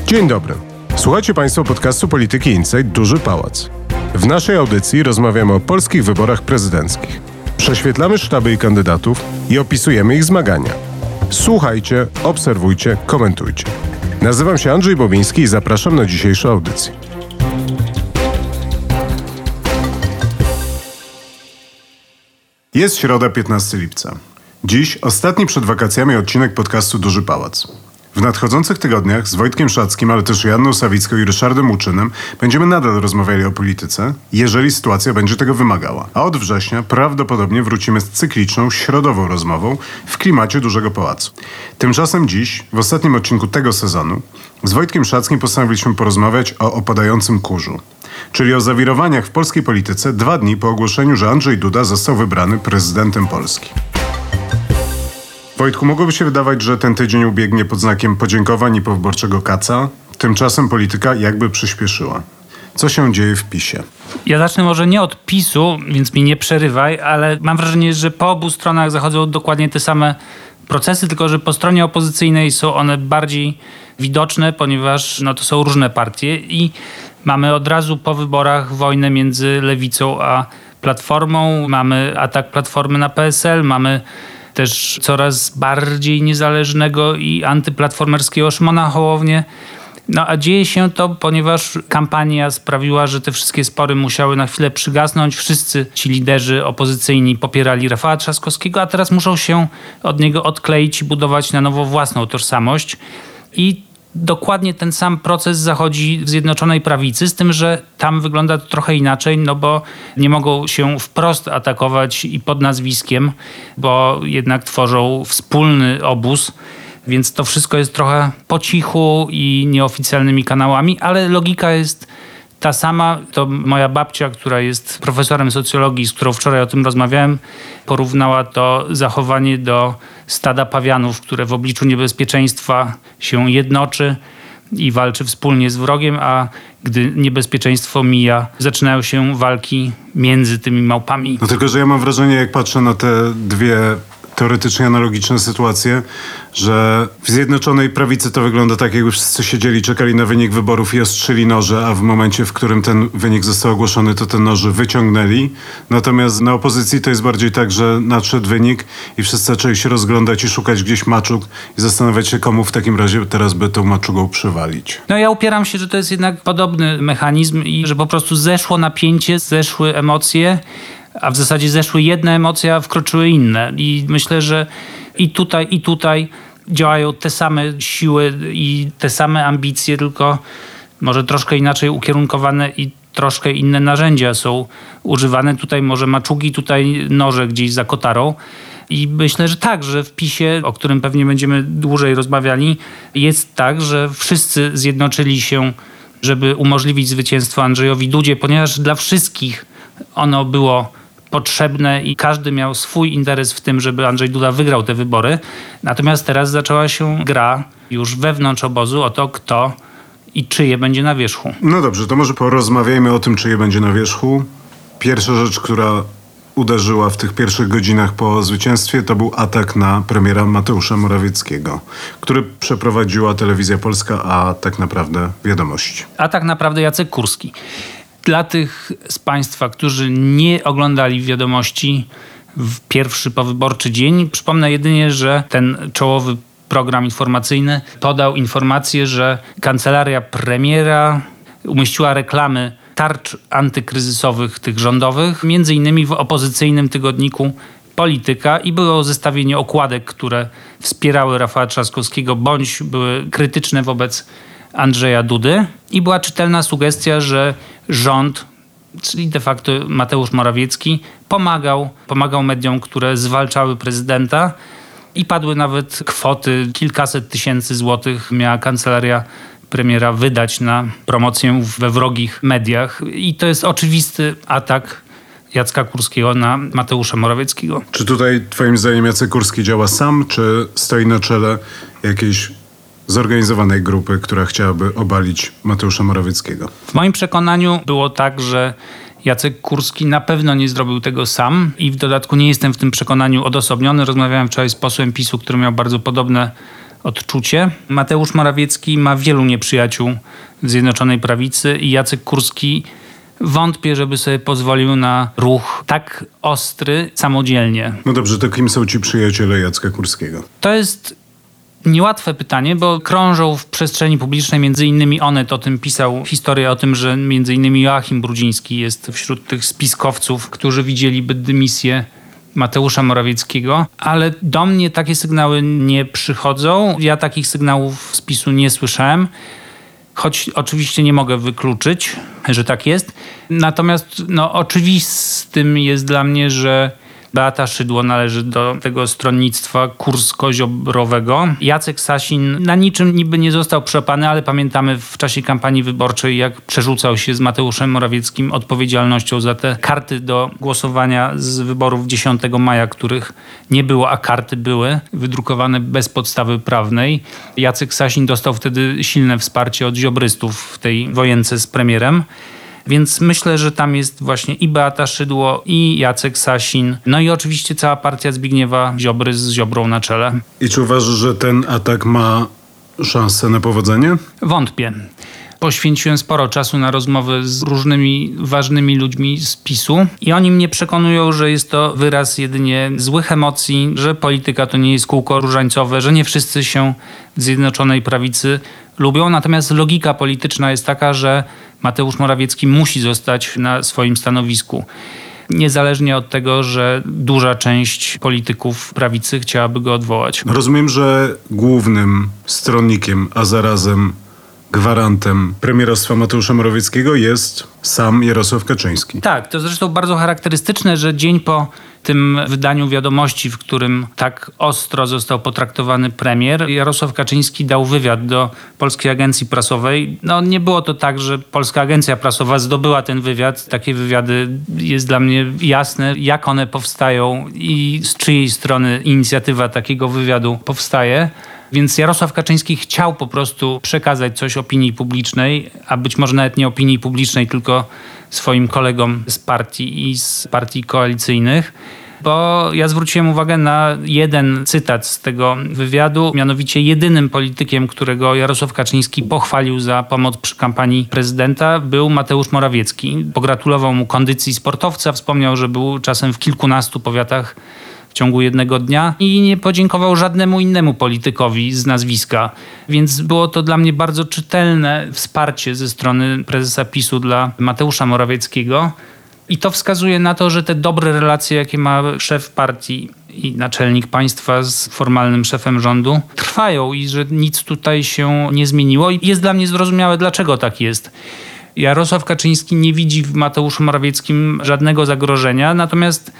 Dzień dobry. Słuchajcie Państwo podcastu Polityki Insight Duży Pałac. W naszej audycji rozmawiamy o polskich wyborach prezydenckich. Prześwietlamy sztaby i kandydatów i opisujemy ich zmagania. Słuchajcie, obserwujcie, komentujcie. Nazywam się Andrzej Bobiński i zapraszam na dzisiejszą audycję. Jest środa, 15 lipca. Dziś ostatni przed wakacjami odcinek podcastu Duży Pałac. W nadchodzących tygodniach z Wojtkiem Szackim, ale też Joanną Sawicką i Ryszardem Łuczynem będziemy nadal rozmawiali o polityce, jeżeli sytuacja będzie tego wymagała. A od września prawdopodobnie wrócimy z cykliczną, środową rozmową w klimacie Dużego Pałacu. Tymczasem dziś, w ostatnim odcinku tego sezonu, z Wojtkiem Szackim postanowiliśmy porozmawiać o opadającym kurzu, czyli o zawirowaniach w polskiej polityce 2 dni po ogłoszeniu, że Andrzej Duda został wybrany prezydentem Polski. Wojtku, mogłoby się wydawać, że ten tydzień ubiegnie pod znakiem podziękowań i powyborczego kaca. Tymczasem polityka jakby przyspieszyła. Co się dzieje w PiS-ie? Ja zacznę może nie od PiS-u, więc mi nie przerywaj, ale mam wrażenie, że po obu stronach zachodzą dokładnie te same procesy, tylko że po stronie opozycyjnej są one bardziej widoczne, ponieważ to są różne partie i mamy od razu po wyborach wojnę między Lewicą a Platformą, mamy atak Platformy na PSL, mamy też coraz bardziej niezależnego i antyplatformerskiego Szymona Hołownię. A dzieje się to, ponieważ kampania sprawiła, że te wszystkie spory musiały na chwilę przygasnąć. Wszyscy ci liderzy opozycyjni popierali Rafała Trzaskowskiego, a teraz muszą się od niego odkleić i budować na nowo własną tożsamość. I dokładnie ten sam proces zachodzi w Zjednoczonej Prawicy, z tym, że tam wygląda to trochę inaczej, bo nie mogą się wprost atakować i pod nazwiskiem, bo jednak tworzą wspólny obóz, więc to wszystko jest trochę po cichu i nieoficjalnymi kanałami, ale logika jest ta sama. To moja babcia, która jest profesorem socjologii, z którą wczoraj o tym rozmawiałem, porównała to zachowanie do stada pawianów, które w obliczu niebezpieczeństwa się jednoczy i walczy wspólnie z wrogiem, a gdy niebezpieczeństwo mija, zaczynają się walki między tymi małpami. Tylko, że ja mam wrażenie, jak patrzę na te dwie teoretycznie analogiczne sytuacje, że w Zjednoczonej Prawicy to wygląda tak, jakby wszyscy siedzieli, czekali na wynik wyborów i ostrzyli noże, a w momencie, w którym ten wynik został ogłoszony, to te noże wyciągnęli. Natomiast na opozycji to jest bardziej tak, że nadszedł wynik i wszyscy zaczęli się rozglądać i szukać gdzieś maczug i zastanawiać się, komu w takim razie teraz by tą maczugą przywalić. Ja upieram się, że to jest jednak podobny mechanizm i że po prostu zeszło napięcie, zeszły emocje, a w zasadzie zeszły jedne emocje, a wkroczyły inne. I myślę, że i tutaj działają te same siły i te same ambicje, tylko może troszkę inaczej ukierunkowane i troszkę inne narzędzia są używane. Tutaj może maczugi, tutaj noże gdzieś za kotarą. I myślę, że tak, że w PiS-ie, o którym pewnie będziemy dłużej rozmawiali, jest tak, że wszyscy zjednoczyli się, żeby umożliwić zwycięstwo Andrzejowi Dudzie, ponieważ dla wszystkich ono było potrzebne i każdy miał swój interes w tym, żeby Andrzej Duda wygrał te wybory. Natomiast teraz zaczęła się gra już wewnątrz obozu o to, kto i czyje będzie na wierzchu. No dobrze, to może porozmawiajmy o tym, czyje będzie na wierzchu. Pierwsza rzecz, która uderzyła w tych pierwszych godzinach po zwycięstwie, to był atak na premiera Mateusza Morawieckiego, który przeprowadziła Telewizja Polska, a tak naprawdę Wiadomości. A tak naprawdę Jacek Kurski. Dla tych z Państwa, którzy nie oglądali Wiadomości w pierwszy powyborczy dzień, przypomnę jedynie, że ten czołowy program informacyjny podał informację, że kancelaria premiera umieściła reklamy tarcz antykryzysowych tych rządowych, między innymi w opozycyjnym tygodniku Polityka, i było zestawienie okładek, które wspierały Rafała Trzaskowskiego bądź były krytyczne wobec Andrzeja Dudy, i była czytelna sugestia, że rząd, czyli de facto Mateusz Morawiecki, pomagał mediom, które zwalczały prezydenta, i padły nawet kwoty, kilkaset tysięcy złotych miała kancelaria premiera wydać na promocję we wrogich mediach. I to jest oczywisty atak Jacka Kurskiego na Mateusza Morawieckiego. Czy tutaj twoim zdaniem Jacek Kurski działa sam, czy stoi na czele jakiejś zorganizowanej grupy, która chciałaby obalić Mateusza Morawieckiego? W moim przekonaniu było tak, że Jacek Kurski na pewno nie zrobił tego sam i w dodatku nie jestem w tym przekonaniu odosobniony. Rozmawiałem wczoraj z posłem PiS-u, który miał bardzo podobne odczucie. Mateusz Morawiecki ma wielu nieprzyjaciół w Zjednoczonej Prawicy i Jacek Kurski wątpię, żeby sobie pozwolił na ruch tak ostry samodzielnie. No dobrze, to kim są ci przyjaciele Jacka Kurskiego? To jest niełatwe pytanie, bo krążą w przestrzeni publicznej, między innymi Onet o tym pisał, historię o tym, że między innymi Joachim Brudziński jest wśród tych spiskowców, którzy widzieliby dymisję Mateusza Morawieckiego, ale do mnie takie sygnały nie przychodzą. Ja takich sygnałów z PiS-u nie słyszałem, choć oczywiście nie mogę wykluczyć, że tak jest. Natomiast oczywistym jest dla mnie, że Beata Szydło należy do tego stronnictwa kursko-ziobrowego. Jacek Sasin na niczym niby nie został przepany, ale pamiętamy w czasie kampanii wyborczej, jak przerzucał się z Mateuszem Morawieckim odpowiedzialnością za te karty do głosowania z wyborów 10 maja, których nie było, a karty były wydrukowane bez podstawy prawnej. Jacek Sasin dostał wtedy silne wsparcie od ziobrystów w tej wojence z premierem. Więc myślę, że tam jest właśnie i Beata Szydło, i Jacek Sasin, no i oczywiście cała partia Zbigniewa Ziobry z Ziobrą na czele. I czy uważasz, że ten atak ma szansę na powodzenie? Wątpię. Poświęciłem sporo czasu na rozmowy z różnymi ważnymi ludźmi z PiS-u i oni mnie przekonują, że jest to wyraz jedynie złych emocji, że polityka to nie jest kółko różańcowe, że nie wszyscy się w Zjednoczonej Prawicy lubią. Natomiast logika polityczna jest taka, że Mateusz Morawiecki musi zostać na swoim stanowisku. Niezależnie od tego, że duża część polityków prawicy chciałaby go odwołać. Rozumiem, że głównym stronnikiem, a zarazem gwarantem premierostwa Mateusza Morawieckiego jest sam Jarosław Kaczyński. Tak, to zresztą bardzo charakterystyczne, że dzień po tym wydaniu Wiadomości, w którym tak ostro został potraktowany premier, Jarosław Kaczyński dał wywiad do Polskiej Agencji Prasowej. Nie było to tak, że Polska Agencja Prasowa zdobyła ten wywiad. Takie wywiady jest dla mnie jasne, jak one powstają i z czyjej strony inicjatywa takiego wywiadu powstaje. Więc Jarosław Kaczyński chciał po prostu przekazać coś opinii publicznej, a być może nawet nie opinii publicznej, tylko swoim kolegom z partii i z partii koalicyjnych. Bo ja zwróciłem uwagę na jeden cytat z tego wywiadu, mianowicie jedynym politykiem, którego Jarosław Kaczyński pochwalił za pomoc przy kampanii prezydenta, był Mateusz Morawiecki. Pogratulował mu kondycji sportowca, wspomniał, że był czasem w kilkunastu powiatach w ciągu jednego dnia i nie podziękował żadnemu innemu politykowi z nazwiska. Więc było to dla mnie bardzo czytelne wsparcie ze strony prezesa PiS-u dla Mateusza Morawieckiego. I to wskazuje na to, że te dobre relacje, jakie ma szef partii i naczelnik państwa z formalnym szefem rządu, trwają i że nic tutaj się nie zmieniło. I jest dla mnie zrozumiałe, dlaczego tak jest. Jarosław Kaczyński nie widzi w Mateuszu Morawieckim żadnego zagrożenia, natomiast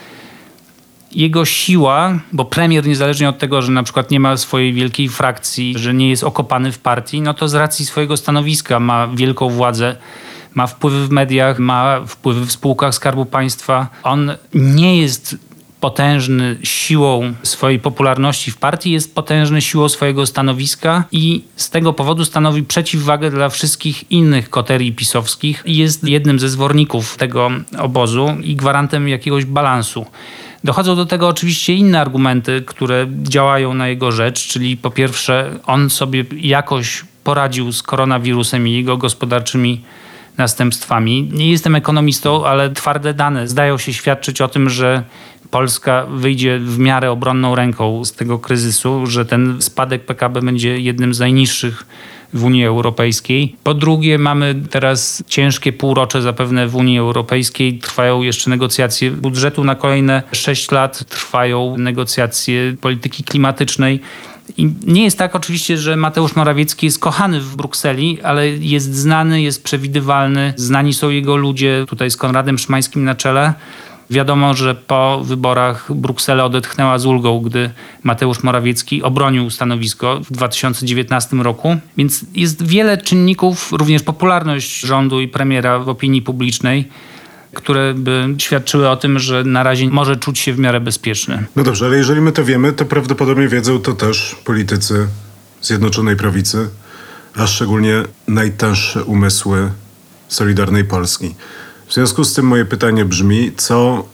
jego siła, bo premier niezależnie od tego, że na przykład nie ma swojej wielkiej frakcji, że nie jest okopany w partii, to z racji swojego stanowiska ma wielką władzę, ma wpływy w mediach, ma wpływy w spółkach Skarbu Państwa. On nie jest potężny siłą swojej popularności w partii, jest potężny siłą swojego stanowiska i z tego powodu stanowi przeciwwagę dla wszystkich innych koterii pisowskich i jest jednym ze zworników tego obozu i gwarantem jakiegoś balansu. Dochodzą do tego oczywiście inne argumenty, które działają na jego rzecz, czyli po pierwsze on sobie jakoś poradził z koronawirusem i jego gospodarczymi następstwami. Nie jestem ekonomistą, ale twarde dane zdają się świadczyć o tym, że Polska wyjdzie w miarę obronną ręką z tego kryzysu, że ten spadek PKB będzie jednym z najniższych w Unii Europejskiej. Po drugie, mamy teraz ciężkie półrocze zapewne w Unii Europejskiej. Trwają jeszcze negocjacje budżetu na kolejne 6 lat. Trwają negocjacje polityki klimatycznej. I nie jest tak oczywiście, że Mateusz Morawiecki jest kochany w Brukseli, ale jest znany, jest przewidywalny. Znani są jego ludzie, tutaj z Konradem Szymańskim na czele. Wiadomo, że po wyborach Bruksela odetchnęła z ulgą, gdy Mateusz Morawiecki obronił stanowisko w 2019 roku. Więc jest wiele czynników, również popularność rządu i premiera w opinii publicznej, które by świadczyły o tym, że na razie może czuć się w miarę bezpieczny. No dobrze, ale jeżeli my to wiemy, to prawdopodobnie wiedzą to też politycy Zjednoczonej Prawicy, a szczególnie najtęższe umysły Solidarnej Polski. W związku z tym moje pytanie brzmi, co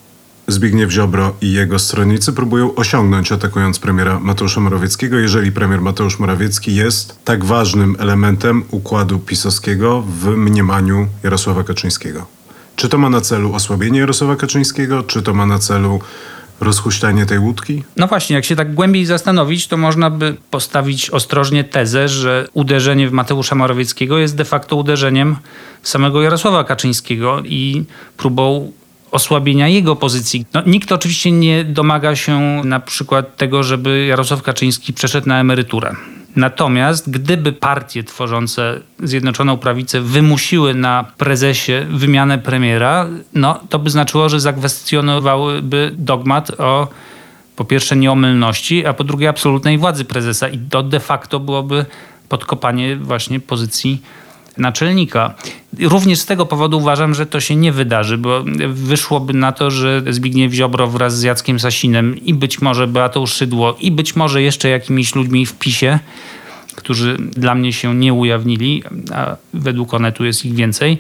Zbigniew Ziobro i jego stronnicy próbują osiągnąć, atakując premiera Mateusza Morawieckiego, jeżeli premier Mateusz Morawiecki jest tak ważnym elementem układu pisowskiego w mniemaniu Jarosława Kaczyńskiego? Czy to ma na celu osłabienie Jarosława Kaczyńskiego, czy to ma na celu rozhuśtanie tej łódki? No właśnie, jak się tak głębiej zastanowić, to można by postawić ostrożnie tezę, że uderzenie w Mateusza Morawieckiego jest de facto uderzeniem w samego Jarosława Kaczyńskiego i próbą osłabienia jego pozycji. No, nikt oczywiście nie domaga się na przykład tego, żeby Jarosław Kaczyński przeszedł na emeryturę. Natomiast gdyby partie tworzące Zjednoczoną Prawicę wymusiły na prezesie wymianę premiera, no to by znaczyło, że zakwestionowałyby dogmat o po pierwsze nieomylności, a po drugie absolutnej władzy prezesa i to de facto byłoby podkopanie właśnie pozycji naczelnika. Również z tego powodu uważam, że to się nie wydarzy, bo wyszłoby na to, że Zbigniew Ziobro wraz z Jackiem Sasinem i być może Beatą Szydło i być może jeszcze jakimiś ludźmi w PiS-ie, którzy dla mnie się nie ujawnili, a według Onetu jest ich więcej,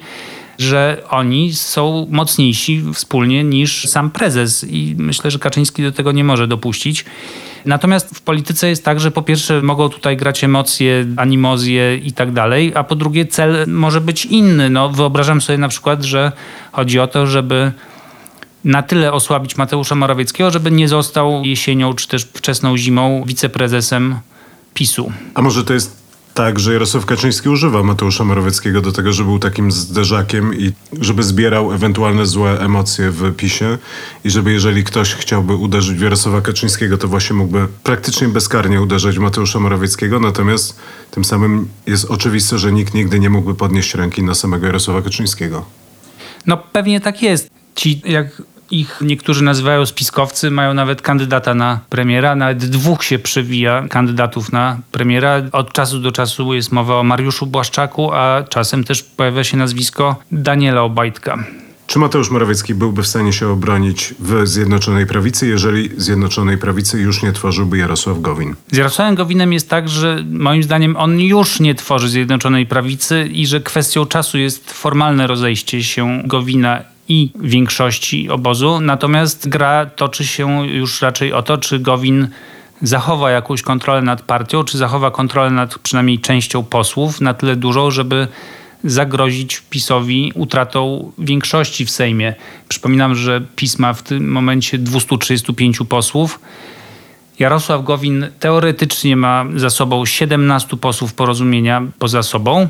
że oni są mocniejsi wspólnie niż sam prezes i myślę, że Kaczyński do tego nie może dopuścić. Natomiast w polityce jest tak, że po pierwsze mogą tutaj grać emocje, animozje i tak dalej, a po drugie cel może być inny. No, wyobrażam sobie na przykład, że chodzi o to, żeby na tyle osłabić Mateusza Morawieckiego, żeby nie został jesienią czy też wczesną zimą wiceprezesem PiS-u. A może to jest tak, że Jarosław Kaczyński używa Mateusza Morawieckiego do tego, żeby był takim zderzakiem i żeby zbierał ewentualne złe emocje w PiS-ie i żeby jeżeli ktoś chciałby uderzyć w Jarosława Kaczyńskiego, to właśnie mógłby praktycznie bezkarnie uderzać w Mateusza Morawieckiego, natomiast tym samym jest oczywiste, że nikt nigdy nie mógłby podnieść ręki na samego Jarosława Kaczyńskiego. No pewnie tak jest. Ci, jak ich niektórzy nazywają spiskowcy, mają nawet kandydata na premiera, nawet dwóch się przewija kandydatów na premiera. Od czasu do czasu jest mowa o Mariuszu Błaszczaku, a czasem też pojawia się nazwisko Daniela Obajtka. Czy Mateusz Morawiecki byłby w stanie się obronić w Zjednoczonej Prawicy, jeżeli Zjednoczonej Prawicy już nie tworzyłby Jarosław Gowin? Z Jarosławem Gowinem jest tak, że moim zdaniem on już nie tworzy Zjednoczonej Prawicy i że kwestią czasu jest formalne rozejście się Gowina i większości obozu. Natomiast gra toczy się już raczej o to, czy Gowin zachowa jakąś kontrolę nad partią, czy zachowa kontrolę nad przynajmniej częścią posłów na tyle dużą, żeby zagrozić PiS-owi utratą większości w Sejmie. Przypominam, że PiS ma w tym momencie 235 posłów. Jarosław Gowin teoretycznie ma za sobą 17 posłów Porozumienia poza sobą.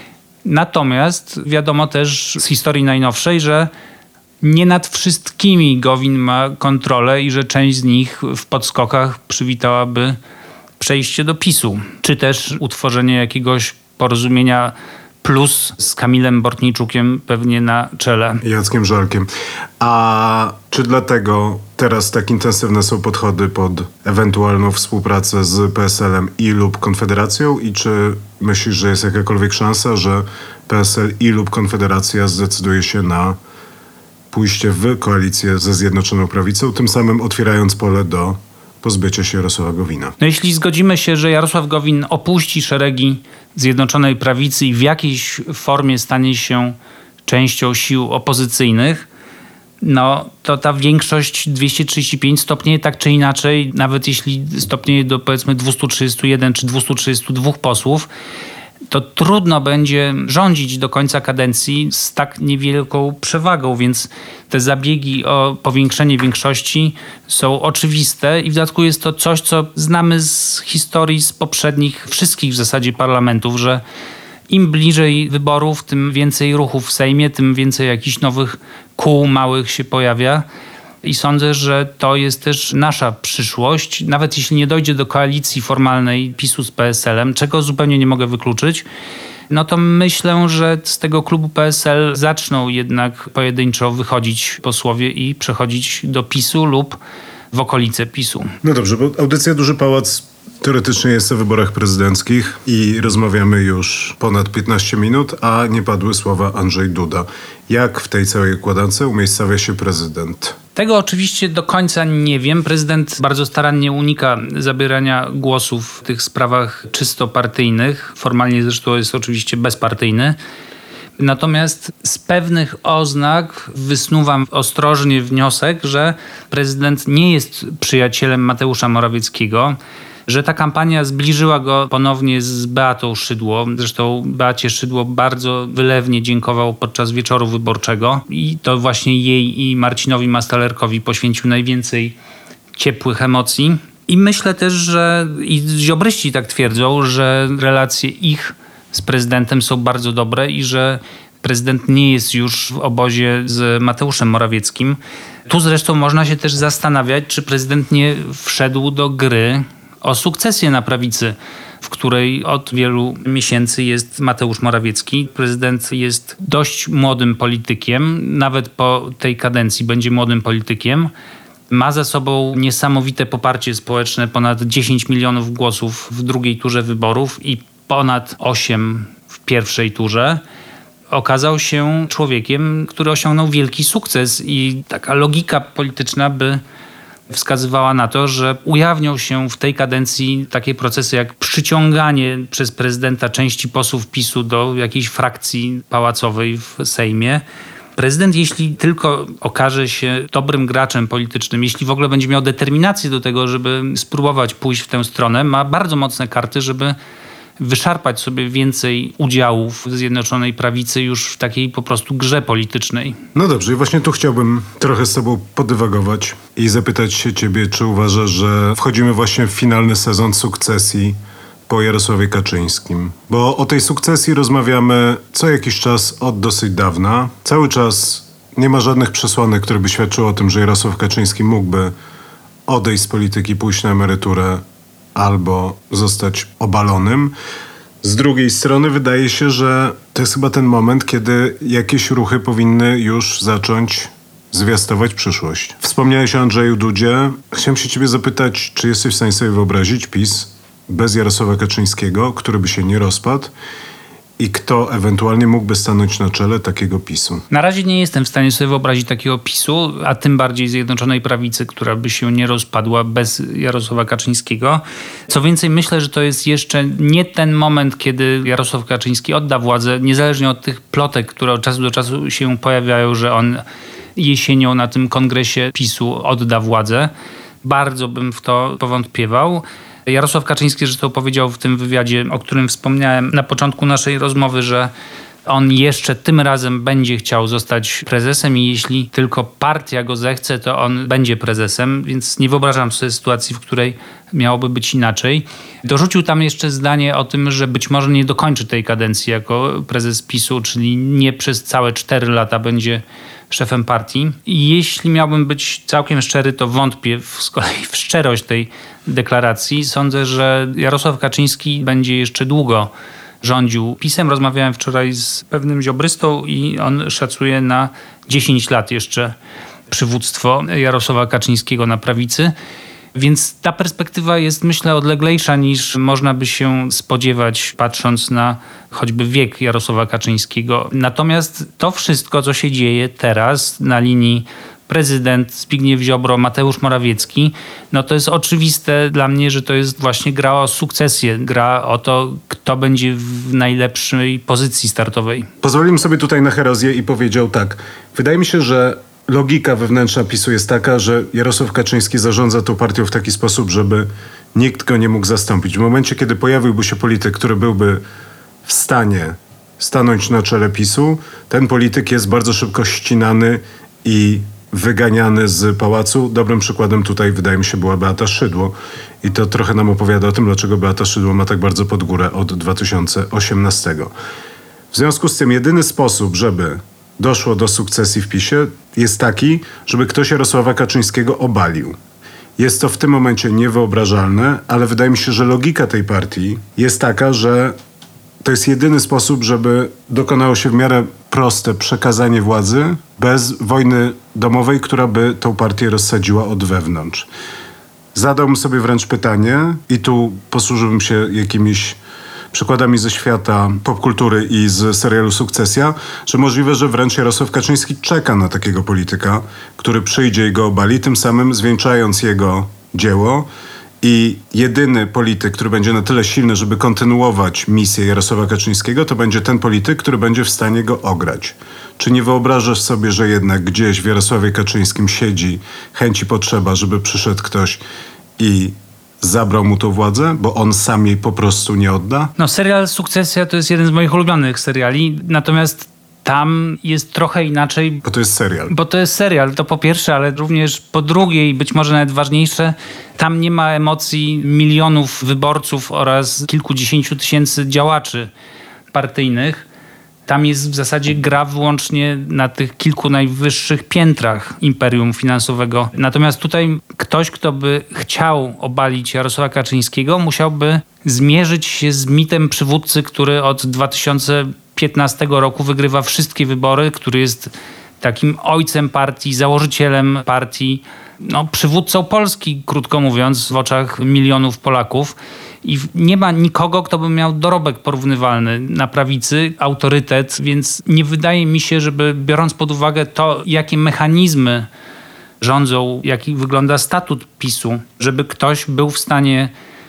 Natomiast wiadomo też z historii najnowszej, że nie nad wszystkimi Gowin ma kontrolę i że część z nich w podskokach przywitałaby przejście do PiS-u. Czy też utworzenie jakiegoś porozumienia plus z Kamilem Bortniczukiem pewnie na czele. Jackiem Żalkiem. A czy dlatego teraz tak intensywne są podchody pod ewentualną współpracę z PSL-em i lub Konfederacją? I czy myślisz, że jest jakakolwiek szansa, że PSL i lub Konfederacja zdecyduje się na pójście w koalicję ze Zjednoczoną Prawicą, tym samym otwierając pole do pozbycia się Jarosława Gowina? No jeśli zgodzimy się, że Jarosław Gowin opuści szeregi Zjednoczonej Prawicy i w jakiejś formie stanie się częścią sił opozycyjnych, no to ta większość 235 stopnieje tak czy inaczej, nawet jeśli stopnieje do powiedzmy 231 czy 232 posłów, to trudno będzie rządzić do końca kadencji z tak niewielką przewagą, więc te zabiegi o powiększenie większości są oczywiste i w dodatku jest to coś, co znamy z historii z poprzednich wszystkich w zasadzie parlamentów, że im bliżej wyborów, tym więcej ruchów w Sejmie, tym więcej jakichś nowych kół małych się pojawia. I sądzę, że to jest też nasza przyszłość. Nawet jeśli nie dojdzie do koalicji formalnej PiS-u z PSL-em, czego zupełnie nie mogę wykluczyć, no to myślę, że z tego klubu PSL zaczną jednak pojedynczo wychodzić posłowie i przechodzić do PiS-u lub w okolice PiS-u. No dobrze, bo audycja Duży Pałac teoretycznie jest o wyborach prezydenckich i rozmawiamy już ponad 15 minut, a nie padły słowa Andrzej Duda. Jak w tej całej układance umiejscawia się prezydent? Tego oczywiście do końca nie wiem. Prezydent bardzo starannie unika zabierania głosów w tych sprawach czysto partyjnych. Formalnie zresztą jest oczywiście bezpartyjny. Natomiast z pewnych oznak wysnuwam ostrożnie wniosek, że prezydent nie jest przyjacielem Mateusza Morawieckiego, że ta kampania zbliżyła go ponownie z Beatą Szydło. Zresztą Beacie Szydło bardzo wylewnie dziękował podczas wieczoru wyborczego i to właśnie jej i Marcinowi Mastalerkowi poświęcił najwięcej ciepłych emocji. I myślę też, że i ziobryści tak twierdzą, że relacje ich z prezydentem są bardzo dobre i że prezydent nie jest już w obozie z Mateuszem Morawieckim. Tu zresztą można się też zastanawiać, czy prezydent nie wszedł do gry o sukcesję na prawicy, w której od wielu miesięcy jest Mateusz Morawiecki. Prezydent jest dość młodym politykiem, nawet po tej kadencji będzie młodym politykiem. Ma za sobą niesamowite poparcie społeczne, ponad 10 milionów głosów w drugiej turze wyborów i ponad 8 w pierwszej turze. Okazał się człowiekiem, który osiągnął wielki sukces i taka logika polityczna by wskazywała na to, że ujawnią się w tej kadencji takie procesy jak przyciąganie przez prezydenta części posłów PiS-u do jakiejś frakcji pałacowej w Sejmie. Prezydent, jeśli tylko okaże się dobrym graczem politycznym, jeśli w ogóle będzie miał determinację do tego, żeby spróbować pójść w tę stronę, ma bardzo mocne karty, żeby wyszarpać sobie więcej udziałów w Zjednoczonej Prawicy już w takiej po prostu grze politycznej. No dobrze, i właśnie tu chciałbym trochę z tobą podywagować i zapytać się ciebie, czy uważasz, że wchodzimy właśnie w finalny sezon sukcesji po Jarosławie Kaczyńskim? Bo o tej sukcesji rozmawiamy co jakiś czas od dosyć dawna. Cały czas nie ma żadnych przesłanek, które by świadczyły o tym, że Jarosław Kaczyński mógłby odejść z polityki, pójść na emeryturę albo zostać obalonym. Z drugiej strony wydaje się, że to jest chyba ten moment, kiedy jakieś ruchy powinny już zacząć zwiastować przyszłość. Wspomniałeś o Andrzeju Dudzie. Chciałem się ciebie zapytać, czy jesteś w stanie sobie wyobrazić PiS bez Jarosława Kaczyńskiego, który by się nie rozpadł i kto ewentualnie mógłby stanąć na czele takiego PiS-u? Na razie nie jestem w stanie sobie wyobrazić takiego PiS-u, a tym bardziej Zjednoczonej Prawicy, która by się nie rozpadła bez Jarosława Kaczyńskiego. Co więcej, myślę, że to jest jeszcze nie ten moment, kiedy Jarosław Kaczyński odda władzę, niezależnie od tych plotek, które od czasu do czasu się pojawiają, że on jesienią na tym kongresie PiS-u odda władzę. Bardzo bym w to powątpiewał. Jarosław Kaczyński zresztą powiedział w tym wywiadzie, o którym wspomniałem na początku naszej rozmowy, że on jeszcze tym razem będzie chciał zostać prezesem i jeśli tylko partia go zechce, to on będzie prezesem, więc nie wyobrażam sobie sytuacji, w której miałoby być inaczej. Dorzucił tam jeszcze zdanie o tym, że być może nie dokończy tej kadencji jako prezes PiS-u, czyli nie przez całe 4 lata będzie szefem partii. I jeśli miałbym być całkiem szczery, to wątpię z kolei w szczerość tej deklaracji. Sądzę, że Jarosław Kaczyński będzie jeszcze długo rządził PiS-em. Rozmawiałem wczoraj z pewnym ziobrystą i on szacuje na 10 lat jeszcze przywództwo Jarosława Kaczyńskiego na prawicy. Więc ta perspektywa jest, myślę, odleglejsza niż można by się spodziewać, patrząc na choćby wiek Jarosława Kaczyńskiego. Natomiast to wszystko, co się dzieje teraz na linii prezydent Zbigniew Ziobro, Mateusz Morawiecki, no to jest oczywiste dla mnie, że to jest właśnie gra o sukcesję, gra o to, kto będzie w najlepszej pozycji startowej. Pozwolimy sobie tutaj na herezję i powiedział tak. Wydaje mi się, że logika wewnętrzna PiS-u jest taka, że Jarosław Kaczyński zarządza tą partią w taki sposób, żeby nikt go nie mógł zastąpić. W momencie, kiedy pojawiłby się polityk, który byłby w stanie stanąć na czele PiS-u, ten polityk jest bardzo szybko ścinany i wyganiany z pałacu. Dobrym przykładem tutaj, wydaje mi się, była Beata Szydło. I to trochę nam opowiada o tym, dlaczego Beata Szydło ma tak bardzo pod górę od 2018. W związku z tym jedyny sposób, żeby doszło do sukcesji w PiS-ie, jest taki, żeby ktoś Jarosława Kaczyńskiego obalił. Jest to w tym momencie niewyobrażalne, ale wydaje mi się, że logika tej partii jest taka, że to jest jedyny sposób, żeby dokonało się w miarę proste przekazanie władzy bez wojny domowej, która by tą partię rozsadziła od wewnątrz. Zadałbym sobie wręcz pytanie i tu posłużyłbym się jakimiś przykładami ze świata popkultury i z serialu Sukcesja, że możliwe, że wręcz Jarosław Kaczyński czeka na takiego polityka, który przyjdzie i go obali, tym samym zwieńczając jego dzieło I jedyny polityk, który będzie na tyle silny, żeby kontynuować misję Jarosława Kaczyńskiego, to będzie ten polityk, który będzie w stanie go ograć. Czy nie wyobrażasz sobie, że jednak gdzieś w Jarosławie Kaczyńskim siedzi chęć i potrzeba, żeby przyszedł ktoś i zabrał mu tą władzę, bo on sam jej po prostu nie odda? No, serial Sukcesja to jest jeden z moich ulubionych seriali, natomiast tam jest trochę inaczej. Bo to jest serial. Bo to jest serial, to po pierwsze, ale również po drugie i być może nawet ważniejsze, tam nie ma emocji milionów wyborców oraz kilkudziesięciu tysięcy działaczy partyjnych. Tam jest w zasadzie gra wyłącznie na tych kilku najwyższych piętrach imperium finansowego. Natomiast tutaj ktoś, kto by chciał obalić Jarosława Kaczyńskiego, musiałby zmierzyć się z mitem przywódcy, który od 2015 roku wygrywa wszystkie wybory, który jest takim ojcem partii, założycielem partii, przywódcą Polski, krótko mówiąc, w oczach milionów Polaków. I nie ma nikogo, kto by miał dorobek porównywalny na prawicy, autorytet, więc nie wydaje mi się, żeby biorąc pod uwagę to, jakie mechanizmy rządzą, jaki wygląda statut PiS-u, żeby ktoś był w stanie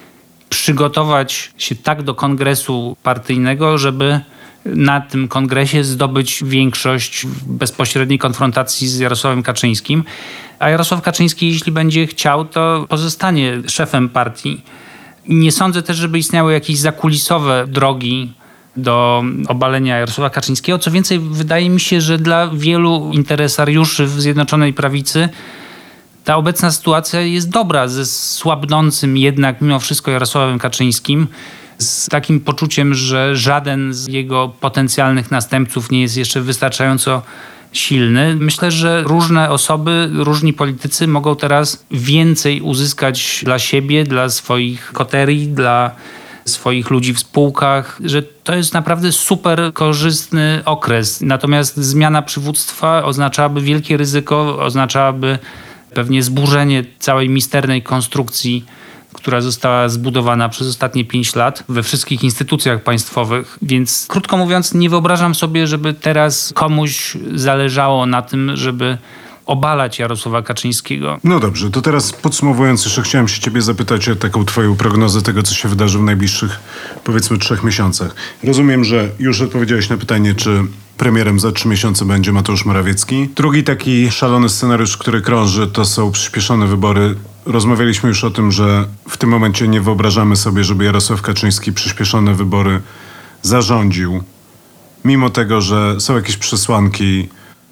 przygotować się tak do kongresu partyjnego, żeby na tym kongresie zdobyć większość w bezpośredniej konfrontacji z Jarosławem Kaczyńskim. A Jarosław Kaczyński, jeśli będzie chciał, to pozostanie szefem partii. Nie sądzę też, żeby istniały jakieś zakulisowe drogi do obalenia Jarosława Kaczyńskiego. Co więcej, wydaje mi się, że dla wielu interesariuszy w Zjednoczonej Prawicy ta obecna sytuacja jest dobra ze słabnącym jednak mimo wszystko Jarosławem Kaczyńskim, z takim poczuciem, że żaden z jego potencjalnych następców nie jest jeszcze wystarczająco silny. Myślę, że różne osoby, różni politycy mogą teraz więcej uzyskać dla siebie, dla swoich koterii, dla swoich ludzi w spółkach, że to jest naprawdę super korzystny okres. Natomiast zmiana przywództwa oznaczałaby wielkie ryzyko, oznaczałaby pewnie zburzenie całej misternej konstrukcji, która została zbudowana przez ostatnie 5 lat we wszystkich instytucjach państwowych. Więc krótko mówiąc, nie wyobrażam sobie, żeby teraz komuś zależało na tym, żeby obalać Jarosława Kaczyńskiego. No dobrze, to teraz podsumowując, jeszcze chciałem się ciebie zapytać o taką twoją prognozę tego, co się wydarzy w najbliższych, powiedzmy, 3 miesiącach. Rozumiem, że już odpowiedziałeś na pytanie, czy premierem za 3 miesiące będzie Mateusz Morawiecki. Drugi taki szalony scenariusz, który krąży, to są przyspieszone wybory. Rozmawialiśmy już o tym, że w tym momencie nie wyobrażamy sobie, żeby Jarosław Kaczyński przyspieszone wybory zarządził, mimo tego, że są jakieś przesłanki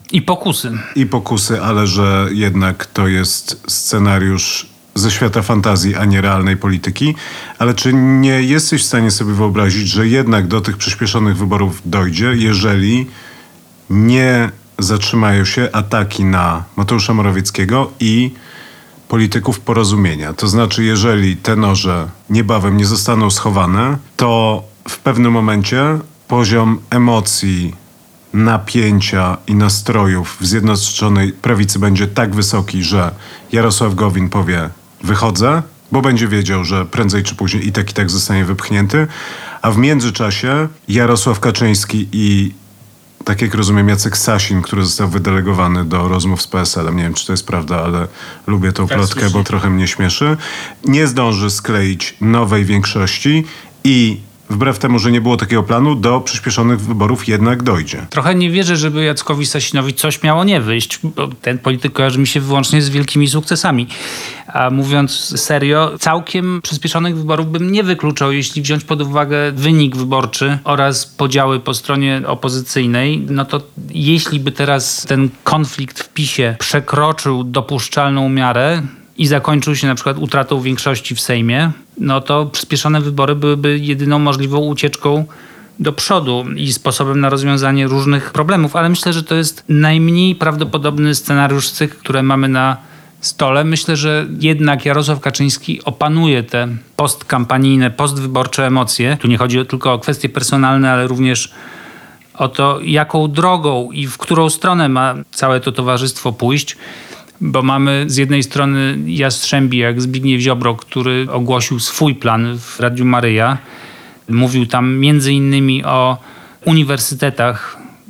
i pokusy, ale że jednak to jest scenariusz ze świata fantazji, a nie realnej polityki. Ale czy nie jesteś w stanie sobie wyobrazić, że jednak do tych przyspieszonych wyborów dojdzie, jeżeli nie zatrzymają się ataki na Mateusza Morawieckiego i polityków Porozumienia? To znaczy, jeżeli te noże niebawem nie zostaną schowane, to w pewnym momencie poziom emocji, napięcia i nastrojów w Zjednoczonej Prawicy będzie tak wysoki, że Jarosław Gowin powie: wychodzę, bo będzie wiedział, że prędzej czy później i tak zostanie wypchnięty, a w międzyczasie Jarosław Kaczyński i, tak jak rozumiem, Jacek Sasin, który został wydelegowany do rozmów z PSL-em, nie wiem, czy to jest prawda, ale lubię tą plotkę, bo trochę mnie śmieszy, nie zdąży skleić nowej większości i wbrew temu, że nie było takiego planu, do przyspieszonych wyborów jednak dojdzie. Trochę nie wierzę, żeby Jackowi Sasinowi coś miało nie wyjść, bo ten polityk kojarzy mi się wyłącznie z wielkimi sukcesami. A mówiąc serio, całkiem przyspieszonych wyborów bym nie wykluczał, jeśli wziąć pod uwagę wynik wyborczy oraz podziały po stronie opozycyjnej. No to jeśli by teraz ten konflikt w PiS-ie przekroczył dopuszczalną miarę i zakończył się na przykład utratą większości w Sejmie, no to przyspieszone wybory byłyby jedyną możliwą ucieczką do przodu i sposobem na rozwiązanie różnych problemów, ale myślę, że to jest najmniej prawdopodobny scenariusz z tych, które mamy na stole. Myślę, że jednak Jarosław Kaczyński opanuje te postkampanijne, postwyborcze emocje. Tu nie chodzi tylko o kwestie personalne, ale również o to, jaką drogą i w którą stronę ma całe to towarzystwo pójść. Bo mamy z jednej strony jastrzębi jak Zbigniew Ziobro, który ogłosił swój plan w Radiu Maryja. Mówił tam między innymi o uniwersytetach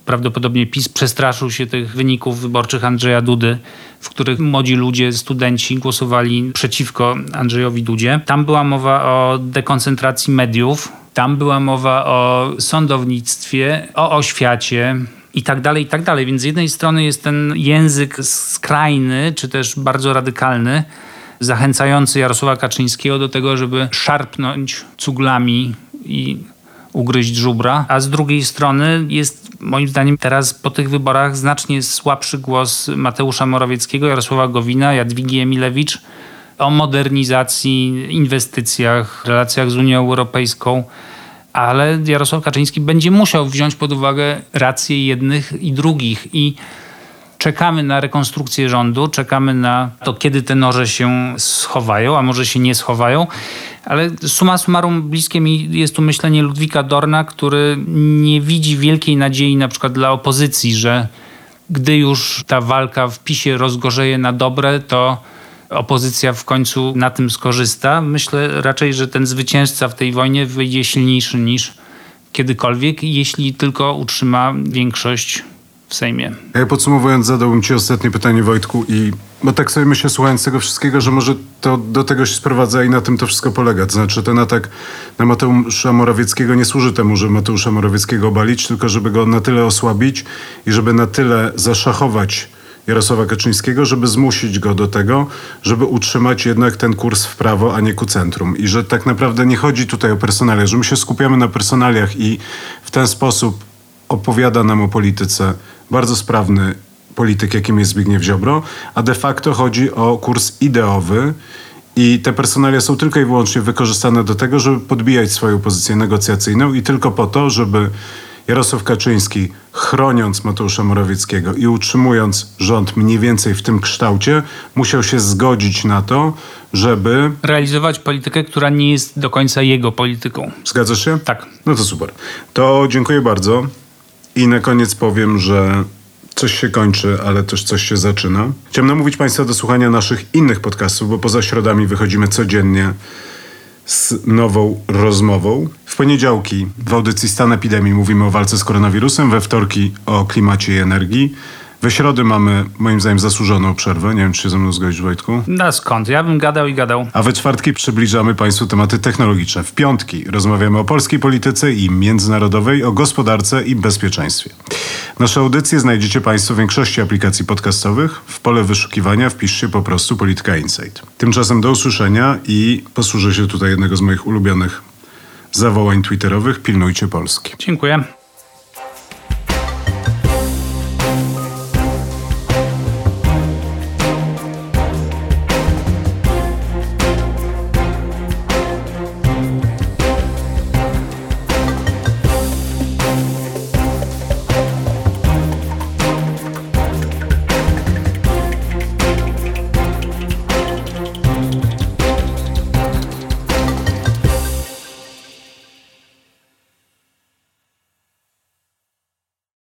prawdopodobnie PiS przestraszył się tych wyników wyborczych Andrzeja Dudy, w których młodzi ludzie, studenci głosowali przeciwko Andrzejowi Dudzie. Tam była mowa o dekoncentracji mediów, tam była mowa o sądownictwie, o oświacie i tak dalej, i tak dalej. Więc z jednej strony jest ten język skrajny, czy też bardzo radykalny, zachęcający Jarosława Kaczyńskiego do tego, żeby szarpnąć cuglami i ugryźć żubra, a z drugiej strony jest moim zdaniem teraz po tych wyborach znacznie słabszy głos Mateusza Morawieckiego, Jarosława Gowina, Jadwigi Emilewicz o modernizacji, inwestycjach, relacjach z Unią Europejską, ale Jarosław Kaczyński będzie musiał wziąć pod uwagę racje jednych i drugich i czekamy na rekonstrukcję rządu, czekamy na to, kiedy te noże się schowają, a może się nie schowają, ale summa summarum bliskie mi jest tu myślenie Ludwika Dorna, który nie widzi wielkiej nadziei na przykład dla opozycji, że gdy już ta walka w PiS-ie rozgorzeje na dobre, to opozycja w końcu na tym skorzysta. Myślę raczej, że ten zwycięzca w tej wojnie wyjdzie silniejszy niż kiedykolwiek, jeśli tylko utrzyma większość w Sejmie. Ja podsumowując, zadałbym ci ostatnie pytanie, Wojtku, bo tak sobie myślę, słuchając tego wszystkiego, że może to do tego się sprowadza i na tym to wszystko polega. To znaczy ten atak na Mateusza Morawieckiego nie służy temu, żeby Mateusza Morawieckiego obalić, tylko żeby go na tyle osłabić i żeby na tyle zaszachować Jarosława Kaczyńskiego, żeby zmusić go do tego, żeby utrzymać jednak ten kurs w prawo, a nie ku centrum. I że tak naprawdę nie chodzi tutaj o personalia, że my się skupiamy na personaliach i w ten sposób opowiada nam o polityce bardzo sprawny polityk, jakim jest Zbigniew Ziobro, a de facto chodzi o kurs ideowy i te personalia są tylko i wyłącznie wykorzystane do tego, żeby podbijać swoją pozycję negocjacyjną i tylko po to, żeby Jarosław Kaczyński, chroniąc Mateusza Morawieckiego i utrzymując rząd mniej więcej w tym kształcie, musiał się zgodzić na to, żeby realizować politykę, która nie jest do końca jego polityką. Zgadzasz się? Tak. No to super. To dziękuję bardzo. I na koniec powiem, że coś się kończy, ale też coś się zaczyna. Chciałem namówić Państwa do słuchania naszych innych podcastów, bo poza środami wychodzimy codziennie z nową rozmową. W poniedziałki w audycji Stan Epidemii mówimy o walce z koronawirusem, we wtorki o klimacie i energii. We środę mamy, moim zdaniem, zasłużoną przerwę. Nie wiem, czy się ze mną zgodzisz, Wojtku? No skąd? Ja bym gadał i gadał. A we czwartki przybliżamy Państwu tematy technologiczne. W piątki rozmawiamy o polskiej polityce i międzynarodowej, o gospodarce i bezpieczeństwie. Nasze audycje znajdziecie Państwo w większości aplikacji podcastowych. W pole wyszukiwania wpiszcie po prostu Polityka Insight. Tymczasem do usłyszenia i posłużę się tutaj jednego z moich ulubionych zawołań twitterowych. Pilnujcie Polski. Dziękuję.